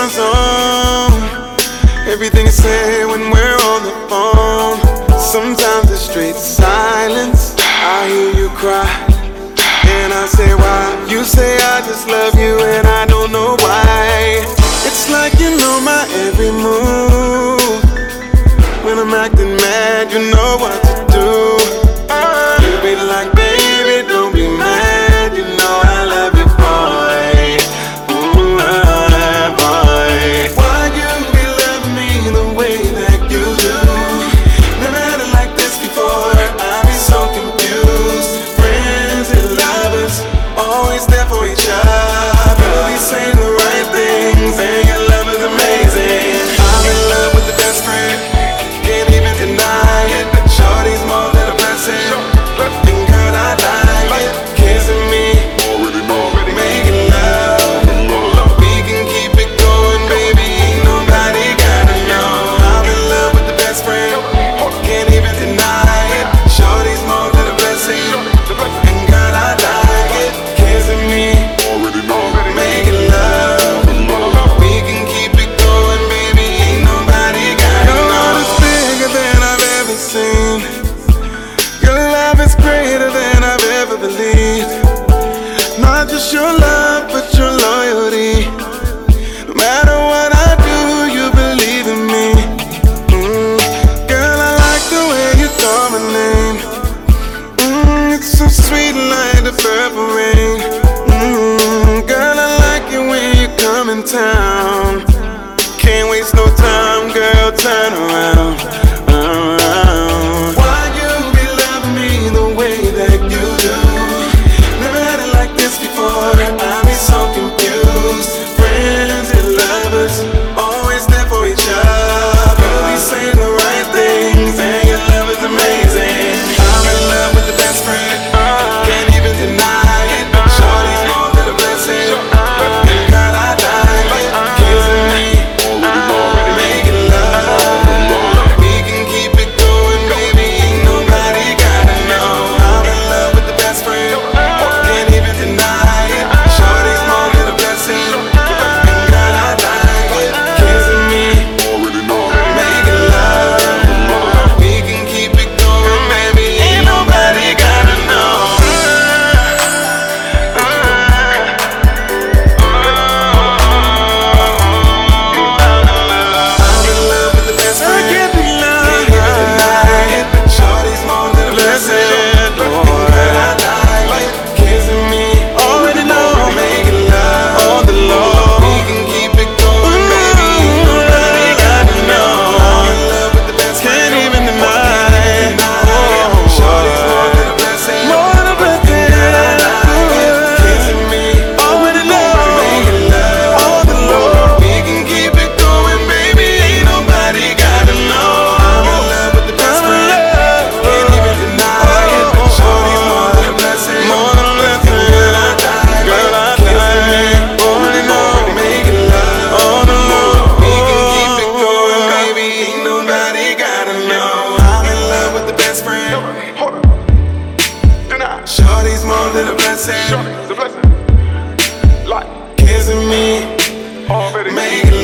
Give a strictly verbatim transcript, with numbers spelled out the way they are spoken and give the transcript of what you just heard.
my zone. Everything you say when we're on the phone. Sometimes it's straight silence. I hear you cry, and I say why. You say I just love you, and I don't know why. It's like you know my every move. When I'm acting mad, you know what to do. You be like, baby, don't be mad. You know I love you, boy. Ooh, ah, boy. Why you be loving me the way that you do? Never had it like this before. I be so confused. Friends and lovers, always there for each other. We say the right things, and your love is amazing. I'm in love with the best friend. Can't even deny it. Shorty's more than a blessing. And girl, I like it. Kissing me, making love. We can keep it going, baby. Ain't nobody gotta know. I'm in love with the best friend. Can't even deny it. Shorty's more than a blessing. And girl, I like it. Kissing me, making love. We can keep it going, baby. Ain't nobody gotta know. Your love is bigger than I've ever seen. Your love is greater than I've ever believed. Not just your love, but your loyalty. No matter what I do, you believe in me. Mm. Girl, I like the way you call my name. Mm, it's so sweet like the purple rain. Mm, girl, I like it when you come in town. Can't waste no time, girl, turn around, around. Why you be loving me the way that you do? Never had it like this before. I be so confused. Friends and lovers, always there for each other. We say the right things, and your love is amazing. I'm in love with the best friend. Can't even deny it. Shorty's more than a blessing. And girl, I like it. Kissing me, making love. We can keep it going, baby. Ain't nobody gotta know. I'm in love with the best friend. Can't even deny it. Shorty's more than a blessing. And girl, I like it. Kissing me, making love. We can keep it going, baby. Ain't nobody gotta know. I'm in love with the best friend. Can't even deny it. Shorty's more than a blessing. Girl, I like it. Kissing me, already know. Making love on the low. We can keep it going, baby. Ain't nobody gotta know. I'm in love with the best friend. Can't even deny it. Shorty's more than a blessing. More than a blessing. Girl, I like it. Kissing me, already know. Making love on the low. We can keep it going, baby. Ain't nobody gotta know. I'm in love with the best friend. Can't even deny it. Shorty's more than a blessing. More than a blessing. Girl, I like Girl, I kissing me, already know. Making love on the low. We can keep it going, baby. Ain't nobody gotta know. I'm in love with the best friend. Shorty's more than a blessing. Kissing me, making